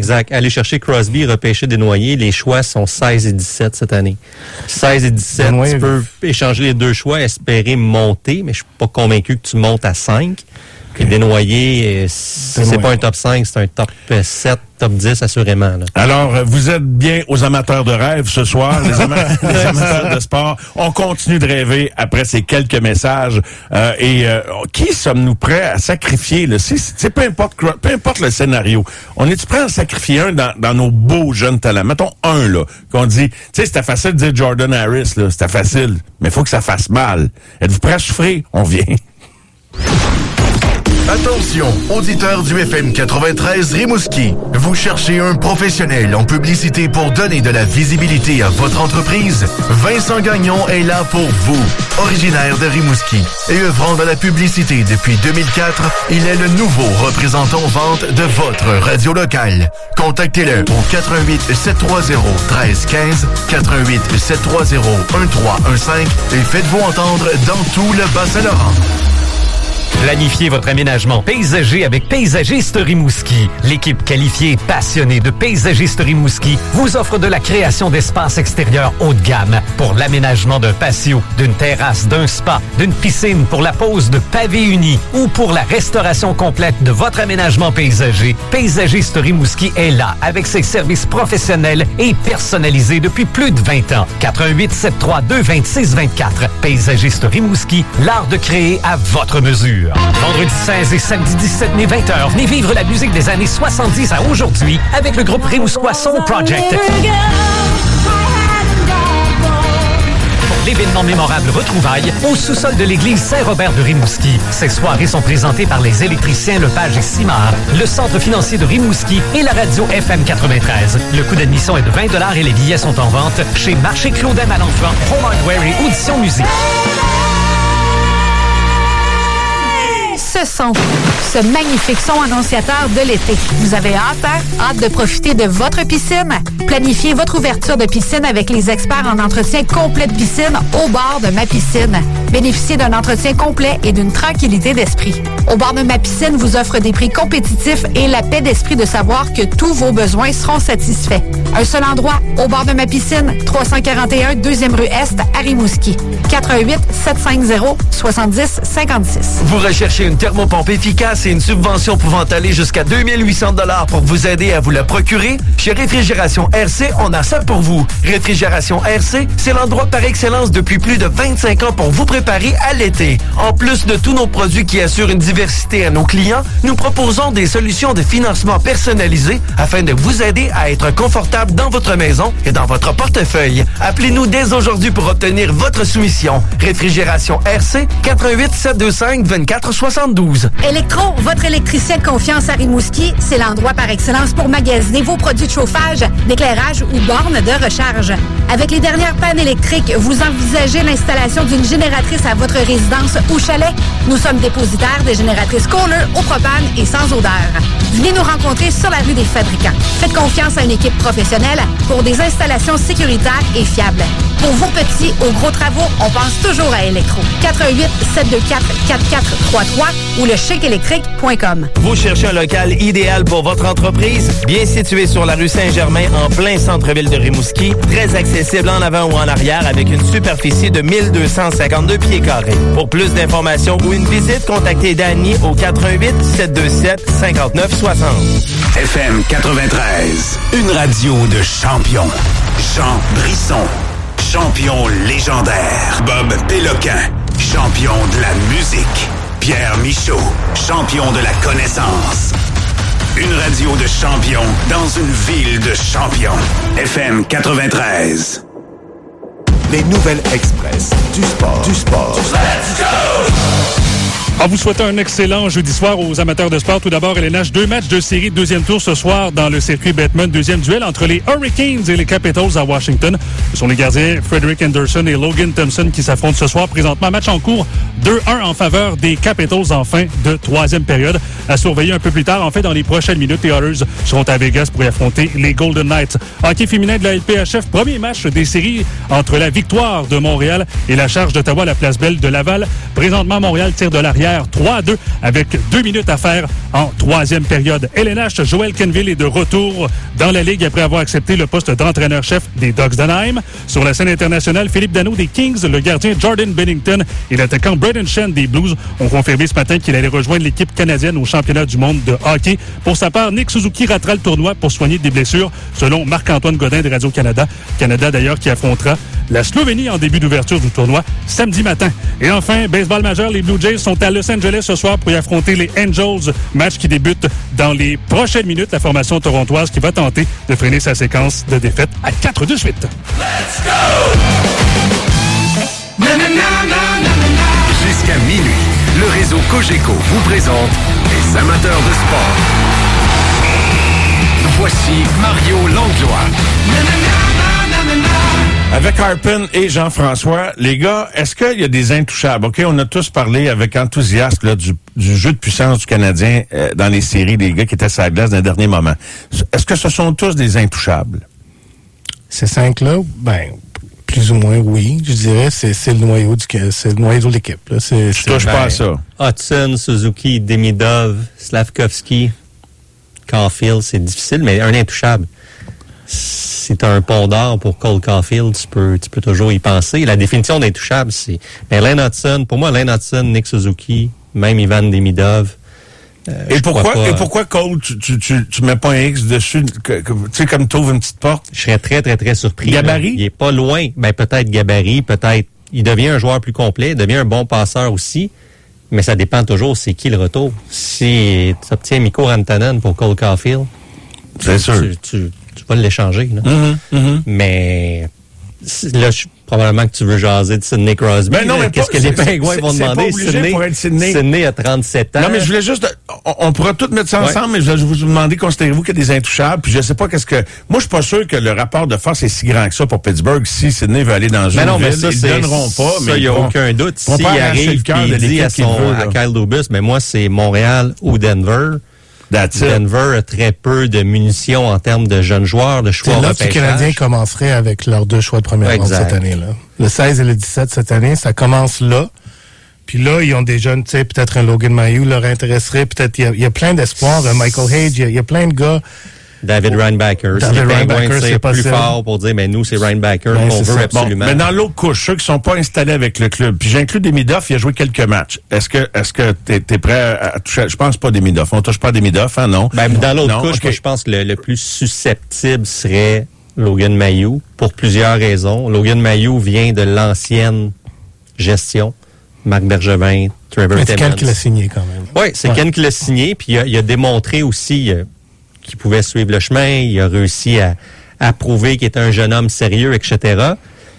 Exact. Aller chercher Crosby, repêcher Desnoyers. Les choix sont 16 et 17 cette année. 16 et 17, tu peux échanger les deux choix, espérer monter, mais je suis pas convaincu que tu montes à 5. Et Desnoyers, si c'est pas un top 5, c'est un top 7, top 10 assurément. Là. Alors, vous êtes bien aux amateurs de rêve ce soir, les amateurs de sport. On continue de rêver après ces quelques messages. Qui sommes-nous prêts à sacrifier? Là? C'est peu importe le scénario. On est-tu prêts à sacrifier un dans nos beaux jeunes talents? Mettons un, là, qu'on dit, tu sais, c'était facile de dire Jordan Harris, là, c'était facile, mais il faut que ça fasse mal. Êtes-vous prêts à souffrir? On vient. Attention, auditeurs du FM 93 Rimouski. Vous cherchez un professionnel en publicité pour donner de la visibilité à votre entreprise? Vincent Gagnon est là pour vous. Originaire de Rimouski et œuvrant dans la publicité depuis 2004, il est le nouveau représentant vente de votre radio locale. Contactez-le au 88 730 1315, 88 730 1315 et faites-vous entendre dans tout le Bas-Saint-Laurent. Planifiez votre aménagement paysager avec Paysagiste Rimouski. L'équipe qualifiée et passionnée de Paysagiste Rimouski vous offre de la création d'espaces extérieurs haut de gamme pour l'aménagement d'un patio, d'une terrasse, d'un spa, d'une piscine pour la pose de pavés unis ou pour la restauration complète de votre aménagement paysager. Paysagiste Rimouski est là avec ses services professionnels et personnalisés depuis plus de 20 ans. 88 732 26 24. Paysagiste Rimouski, l'art de créer à votre mesure. Vendredi 16 et samedi 17 mai 20h, venez vivre la musique des années 70 à aujourd'hui avec le groupe Rimouskois Soul Project. Pour l'événement mémorable Retrouvailles au sous-sol de l'église Saint-Robert de Rimouski. Ces soirées sont présentées par les électriciens Lepage et Simard, le centre financier de Rimouski et la radio FM 93. Le coût d'admission est de 20 $ et les billets sont en vente chez Marché Claudem à l'Enfant, Home Hardware et Audition Musique. Ce magnifique son annonciateur de l'été. Vous avez hâte de profiter de votre piscine? Planifiez votre ouverture de piscine avec les experts en entretien complet de piscine au bord de Ma Piscine. Bénéficiez d'un entretien complet et d'une tranquillité d'esprit. Au bord de Ma Piscine vous offre des prix compétitifs et la paix d'esprit de savoir que tous vos besoins seront satisfaits. Un seul endroit, au bord de Ma Piscine, 341 2e rue Est à Rimouski. 88 750 70 56. Vous recherchez une thermopompe efficace et une subvention pouvant aller jusqu'à 2800 $ pour vous aider à vous la procurer? Chez Réfrigération RC, on a ça pour vous. Réfrigération RC, c'est l'endroit par excellence depuis plus de 25 ans pour vous préparer à l'été. En plus de tous nos produits qui assurent une diversité à nos clients, nous proposons des solutions de financement personnalisées afin de vous aider à être confortable dans votre maison et dans votre portefeuille. Appelez-nous dès aujourd'hui pour obtenir votre soumission. Réfrigération RC, 88 725 24 72. Electro, votre électricien de confiance à Rimouski, c'est l'endroit par excellence pour magasiner vos produits de chauffage, d'éclairage ou bornes de recharge. Avec les dernières pannes électriques, vous envisagez l'installation d'une génératrice à votre résidence ou chalet? Nous sommes dépositaires des génératrices Kohler au propane et sans odeur. Venez nous rencontrer sur la rue des Fabricants. Faites confiance à une équipe professionnelle pour des installations sécuritaires et fiables. Pour vos petits ou gros travaux, on pense toujours à Electro. 88 724 4433 ou le chèqueélectrique.com. Vous cherchez un local idéal pour votre entreprise? Bien situé sur la rue Saint-Germain, en plein centre-ville de Rimouski, très accessible en avant ou en arrière avec une superficie de 1252 pieds carrés. Pour plus d'informations ou une visite, contactez Danny au 88 727 59 60. FM 93, une radio de champions. Jean Brisson, champion légendaire. Bob Péloquin, champion de la musique. Pierre Michaud, champion de la connaissance. Une radio de champions dans une ville de champions. FM 93. Les nouvelles express du sport. Let's go! En vous souhaitant un excellent jeudi soir aux amateurs de sport. Tout d'abord, LNH, 2 matchs de série, deuxième tour ce soir dans le circuit Bettman. Deuxième duel entre les Hurricanes et les Capitals à Washington. Ce sont les gardiens Frederick Anderson et Logan Thompson qui s'affrontent ce soir. Présentement, match en cours 2-1 en faveur des Capitals en fin de troisième période. À surveiller un peu plus tard. En fait, dans les prochaines minutes, les Oilers seront à Vegas pour y affronter les Golden Knights. Hockey féminin de la LPHF, premier match des séries entre la Victoire de Montréal et la Charge d'Ottawa à la Place Belle de Laval. Présentement, Montréal tire de l'arrière hier 3-2 avec 2 minutes à faire en troisième période. LNH, Joel Kenville est de retour dans la Ligue après avoir accepté le poste d'entraîneur-chef des Ducks d'Anaheim. Sur la scène internationale, Philippe Danault des Kings, le gardien Jordan Bennington et l'attaquant Braden Shen des Blues ont confirmé ce matin qu'il allait rejoindre l'équipe canadienne au championnat du monde de hockey. Pour sa part, Nick Suzuki ratera le tournoi pour soigner des blessures, selon Marc-Antoine Godin de Radio-Canada. Canada d'ailleurs qui affrontera la Slovénie en début d'ouverture du tournoi samedi matin. Et enfin, baseball majeur, les Blue Jays sont à Los Angeles ce soir pour y affronter les Angels. Match qui débute dans les prochaines minutes. La formation torontoise qui va tenter de freiner sa séquence de défaites à 4 de suite. Let's go! Jusqu'à minuit, le réseau Cogeco vous présente les amateurs de sport. Voici Mario Langlois. Avec Harpin et Jean-François, les gars, est-ce qu'il y a des intouchables? OK, on a tous parlé avec enthousiasme là, du jeu de puissance du Canadien dans les séries, des gars qui étaient sur la glace dans les derniers moments. Est-ce que ce sont tous des intouchables? Ces 5-là, ben, plus ou moins, oui. Je dirais, c'est le noyau de l'équipe. Là. Je touche pas à ça. Hudson, Suzuki, Demidov, Slavkovski, Caulfield, c'est difficile, mais un intouchable. Si tu as un pont d'or pour Cole Caulfield, tu peux toujours y penser. La définition d'intouchable, c'est... Mais Lane Hudson, pour moi, Lane Hudson, Nick Suzuki, même Ivan Demidov. Et pourquoi Cole, tu mets pas un X dessus, tu sais, comme tu ouvres une petite porte? Je serais très, très, très surpris. Gabarit? Il est pas loin. Ben, peut-être gabarit, peut-être... Il devient un joueur plus complet, il devient un bon passeur aussi. Mais ça dépend toujours, c'est qui le retour. Si tu obtiens Mikko Rantanen pour Cole Caulfield, c'est sûr. Tu vas l'échanger. Là. Mais là, probablement que tu veux jaser de Sidney Crosby. Ben non, mais qu'est-ce que les Pingouins vont demander? Sidney a 37 ans. Non, mais je voulais juste... On pourra tout mettre ça ensemble, mais je vais vous demander, considérez-vous qu'il y a des intouchables, puis je sais pas qu'est-ce que... Moi, je suis pas sûr que le rapport de force est si grand que ça pour Pittsburgh. Si Sidney veut aller dans une ville, ça, ils ne donneront pas. Ça, il n'y a aucun doute. S'il arrive et il dit à Kyle Dubas, mais moi, c'est Montréal ou Denver. Denver a très peu de munitions en termes de jeunes joueurs, de choix. C'est là que les Canadiens commenceraient avec leurs 2 choix de première ronde cette année-là. Le 16 et le 17 cette année, ça commence là. Puis là, ils ont des jeunes, tu sais, peut-être un Logan Mailloux leur intéresserait. Peut-être, il y a plein d'espoir. Michael Hage, il y a plein de gars. David Reinbacher. Si les Penguins c'est plus fort pour dire, mais nous, c'est Reinbacher qu'on veut absolument. Bon, mais dans l'autre couche, ceux qui sont pas installés avec le club, puis j'inclus Demidov, il a joué quelques matchs. Est-ce que t'es prêt à toucher? Je pense pas Demidov. On touche pas Demidov, hein, non? Ben, dans l'autre couche, moi, je pense que le plus susceptible serait Logan Mailloux, pour plusieurs raisons. Logan Mailloux vient de l'ancienne gestion. Marc Bergevin, Trevor Timmons. C'est Ken qui l'a signé quand même. Oui, c'est Ken qui l'a signé, puis il a démontré aussi qu'il pouvait suivre le chemin, il a réussi à prouver qu'il était un jeune homme sérieux, etc.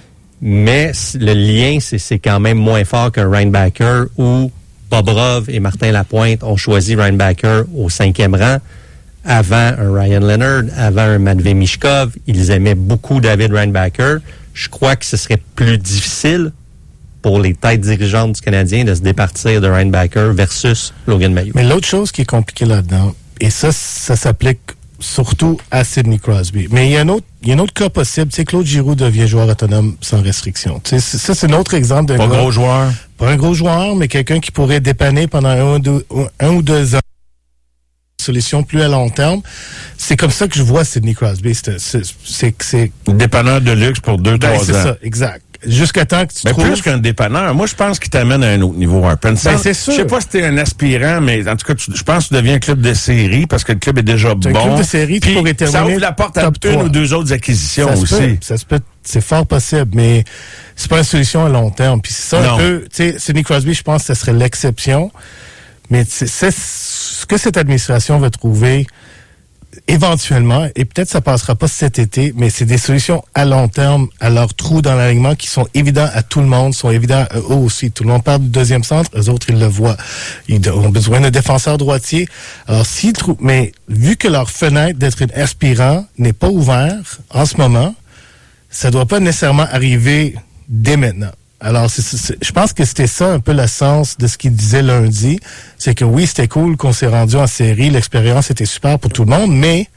Mais le lien, c'est quand même moins fort qu'un Reinbacher où Bobrov et Martin Lapointe ont choisi Reinbacher au 5e rang avant un Ryan Leonard, avant un Matvei Michkov. Ils aimaient beaucoup David Reinbacher. Je crois que ce serait plus difficile pour les têtes dirigeantes du Canadien de se départir de Reinbacher versus Logan Mailloux. Mais l'autre chose qui est compliquée là-dedans, et ça s'applique surtout à Sidney Crosby. Mais il y a un autre cas possible. Tu sais, Claude Giroux devient joueur autonome sans restriction. Tu sais, ça, c'est un autre exemple d'un gars. Pas gros joueur. Pas un gros joueur, mais quelqu'un qui pourrait dépanner pendant un ou deux ans. Solution plus à long terme. C'est comme ça que je vois Sidney Crosby. C'est dépanneur de luxe pour 2-3 ans. C'est ça, exact. Jusqu'à temps que tu trouves... Mais plus qu'un dépanneur, moi, je pense qu'il t'amène à un autre niveau. C'est sûr. Je sais pas si t'es un aspirant, mais en tout cas, je pense que tu deviens un club de série parce que le club est déjà bon. Un club de série, tu pourrais terminer. Ça ouvre la porte à une ou deux autres acquisitions aussi. Ça se peut, c'est fort possible, mais c'est pas une solution à long terme. Puis c'est ça un peu, tu sais, Sidney Crosby, je pense que ce serait l'exception. Mais c'est ce que cette administration va trouver éventuellement, et peut-être ça passera pas cet été, mais c'est des solutions à long terme à leurs trous dans l'alignement qui sont évidents à tout le monde, sont évidents à eux aussi. Tout le monde parle du deuxième centre, eux autres, ils le voient. Ils ont besoin d'un défenseur droitier. Alors, s'ils trouvent, mais vu que leur fenêtre d'être un aspirant n'est pas ouverte en ce moment, ça doit pas nécessairement arriver dès maintenant. Alors, je pense que c'était ça un peu le sens de ce qu'il disait lundi. C'est que oui, c'était cool qu'on s'est rendu en série. L'expérience était super pour tout le monde, mais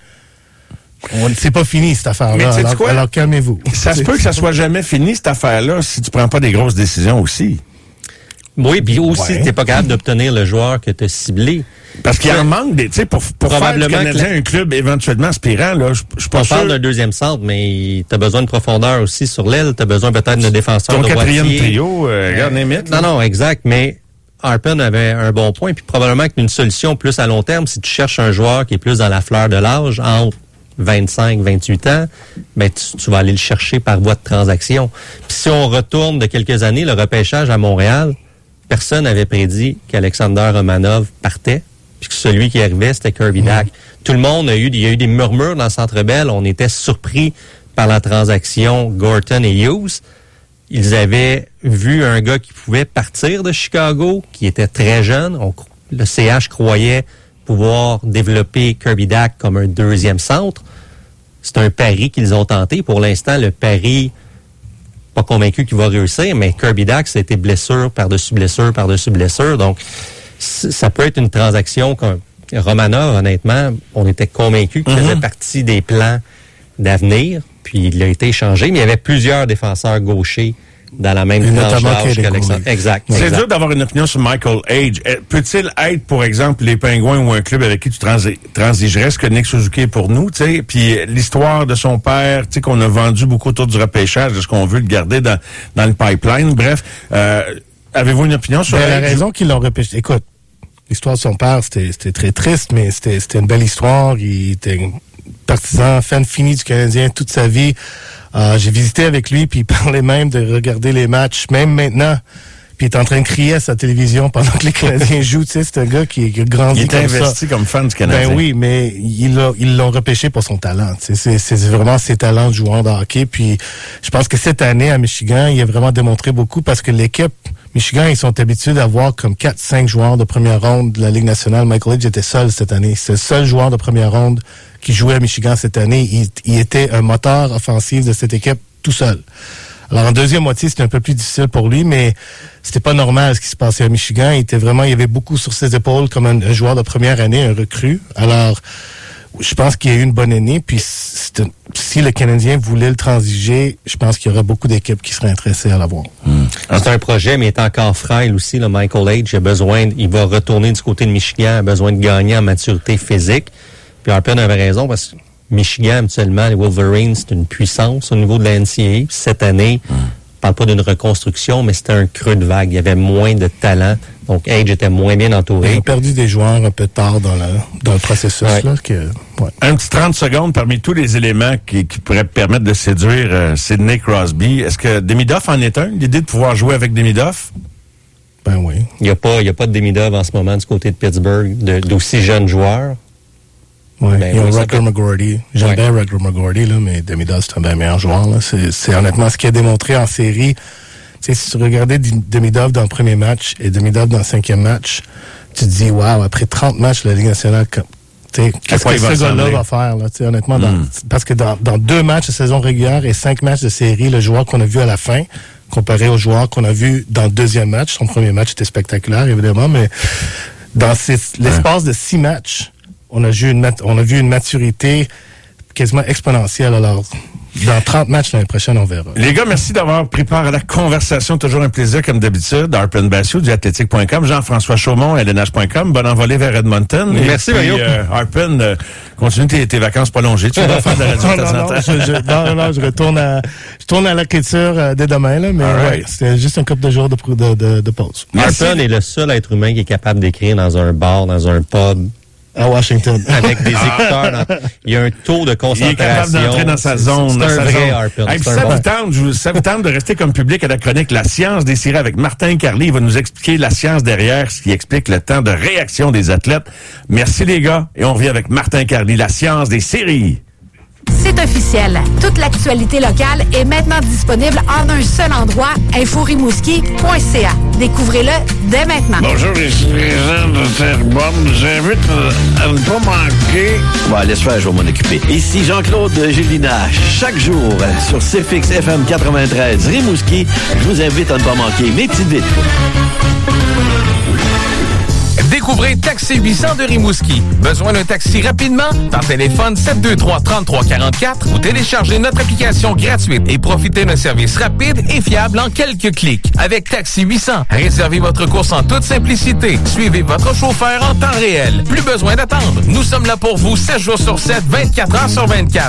c'est pas fini, cette affaire-là. Alors calmez-vous. Ça se peut que ça soit jamais fini, cette affaire-là, si tu prends pas des grosses décisions aussi. Oui, puis aussi, t'es pas capable d'obtenir le joueur que tu as ciblé. Parce qu'il y a un manque, tu sais, pour faire du Canadien un club éventuellement aspirant, là, je suis pas sûr. On parle d'un deuxième centre, mais t'as besoin de profondeur aussi sur l'aile, t'as besoin peut-être d'un défenseur de droitier. Ton quatrième trio, regarde Nemeth. Non, exact, mais Harpen avait un bon point, puis probablement qu'une solution plus à long terme, si tu cherches un joueur qui est plus dans la fleur de l'âge, entre 25, 28 ans, ben tu vas aller le chercher par voie de transaction. Puis si on retourne de quelques années, le repêchage à Montréal, personne n'avait prédit qu'Alexander Romanov partait, puis que celui qui arrivait, c'était Kirby Dach. Tout le monde il y a eu des murmures dans le Centre Bell, on était surpris par la transaction Gorton et Hughes. Ils avaient vu un gars qui pouvait partir de Chicago, qui était très jeune. Le CH croyait pouvoir développer Kirby Dach comme un deuxième centre. C'est un pari qu'ils ont tenté. Pour l'instant, le pari, pas convaincu qu'il va réussir, mais Kirby Dach, ça a été blessure par-dessus blessure par-dessus blessure. Donc, ça peut être une transaction comme Romanov, honnêtement, on était convaincus qu'il faisait partie des plans d'avenir, puis il a été échangé, mais il y avait plusieurs défenseurs gauchers dans la même tranche d'âge qu'Alexandre. Exact. C'est dur d'avoir une opinion sur Michael Age. Peut-il être, pour exemple, les Pingouins ou un club avec qui tu transigerais, ce que Nick Suzuki est pour nous, tu sais, puis l'histoire de son père, tu sais, qu'on a vendu beaucoup autour du repêchage, de ce qu'on veut le garder dans le pipeline. Bref, avez-vous une opinion sur la raison qu'ils l'ont repêché? Écoute, l'histoire de son père, c'était très triste, mais c'était une belle histoire. Il était un partisan, fan fini du Canadien toute sa vie. J'ai visité avec lui, puis il parlait même de regarder les matchs, même maintenant. Puis il est en train de crier à sa télévision pendant que les Canadiens jouent. Tu sais, c'est un gars qui a grandi comme ça. Il est investi comme fan du Canadien. Ben oui, mais ils l'ont repêché pour son talent. Tu sais, c'est vraiment ses talents de joueur de hockey. Puis je pense que cette année, à Michigan, il a vraiment démontré beaucoup parce que l'équipe Michigan, ils sont habitués d'avoir comme 4-5 joueurs de première ronde de la Ligue nationale. Michael Age était seul cette année. C'est le seul joueur de première ronde qui jouait à Michigan cette année. Il était un moteur offensif de cette équipe tout seul. Alors, en deuxième moitié, c'était un peu plus difficile pour lui, mais c'était pas normal ce qui se passait à Michigan. Il y avait beaucoup sur ses épaules comme un joueur de première année, un recrue. Alors, je pense qu'il y a eu une bonne année, puis si le Canadien voulait le transiger, je pense qu'il y aurait beaucoup d'équipes qui seraient intéressées à l'avoir. C'est un projet, mais il est encore frêle aussi, le Michael Age. Il va retourner du côté de Michigan, a besoin de gagner en maturité physique. Puis Harpen avait raison, parce que Michigan, habituellement, les Wolverines, c'est une puissance au niveau de la NCAA. Puis cette année, on parle pas d'une reconstruction, mais c'était un creux de vague. Il y avait moins de talent. Donc, Age était moins bien entouré. Ils ont perdu des joueurs un peu tard dans le processus. Ouais. Là, Un petit 30 secondes parmi tous les éléments qui pourraient permettre de séduire Sidney Crosby. Est-ce que Demidov en est un? L'idée de pouvoir jouer avec Demidov? Ben oui. Il n'y a pas de Demidov en ce moment du côté de Pittsburgh, d'aussi jeunes joueurs. Oui, ils ont Rutger McGroarty. J'aime bien Rutger McGroarty, là, mais Demidov, c'est un bien meilleur joueur. Là. C'est honnêtement ce qu'il a démontré en série. T'sais, si tu regardais Demidov dans le premier match et Demidov dans le cinquième match, tu te dis, wow, après 30 matchs de la Ligue nationale, qu'est-ce que ce gars-là va faire? Là, honnêtement, parce que dans 2 matchs de saison régulière et 5 matchs de série, le joueur qu'on a vu à la fin, comparé au joueur qu'on a vu dans le deuxième match, son premier match était spectaculaire, évidemment, mais dans l'espace de 6 matchs, on a vu une maturité quasiment exponentielle. Alors, dans 30 matchs l'année prochaine, on verra. Les gars, merci d'avoir pris part à la conversation. Toujours un plaisir, comme d'habitude. Harpen Bassiou, du athlétique.com, Jean-François Chaumont, LNH.com. Bonne envolée vers Edmonton. Merci, Mario. Harpen, continue tes vacances prolongées. Tu vas faire de la radio non, je retourne à l'écriture dès demain, là, mais ouais, c'était juste un couple de jours de pause. Harpen est le seul être humain qui est capable d'écrire dans un bar, dans un pub, à Washington. Avec des écouteurs. Il y a un taux de concentration. Il est capable d'entrer dans sa zone. C'est un vrai Harpen. Ça vous tente de rester comme public à la chronique La Science des séries avec Martin Carly. Il va nous expliquer la science derrière, ce qui explique le temps de réaction des athlètes. Merci les gars. Et on revient avec Martin Carly, La Science des séries. C'est officiel. Toute l'actualité locale est maintenant disponible en un seul endroit, inforimouski.ca. Découvrez-le dès maintenant. Bonjour, ici les gens de Terrebonne. J'invite à ne pas manquer. Bon, laisse faire, je vais m'en occuper. Ici Jean-Claude Gélina. Chaque jour, sur CFX FM 93 Rimouski, je vous invite à ne pas manquer mes petites vites. Découvrez Taxi 800 de Rimouski. Besoin d'un taxi rapidement? Par téléphone 723-3344 ou téléchargez notre application gratuite et profitez d'un service rapide et fiable en quelques clics. Avec Taxi 800, réservez votre course en toute simplicité. Suivez votre chauffeur en temps réel. Plus besoin d'attendre. Nous sommes là pour vous 7 jours sur 7, 24 heures sur 24.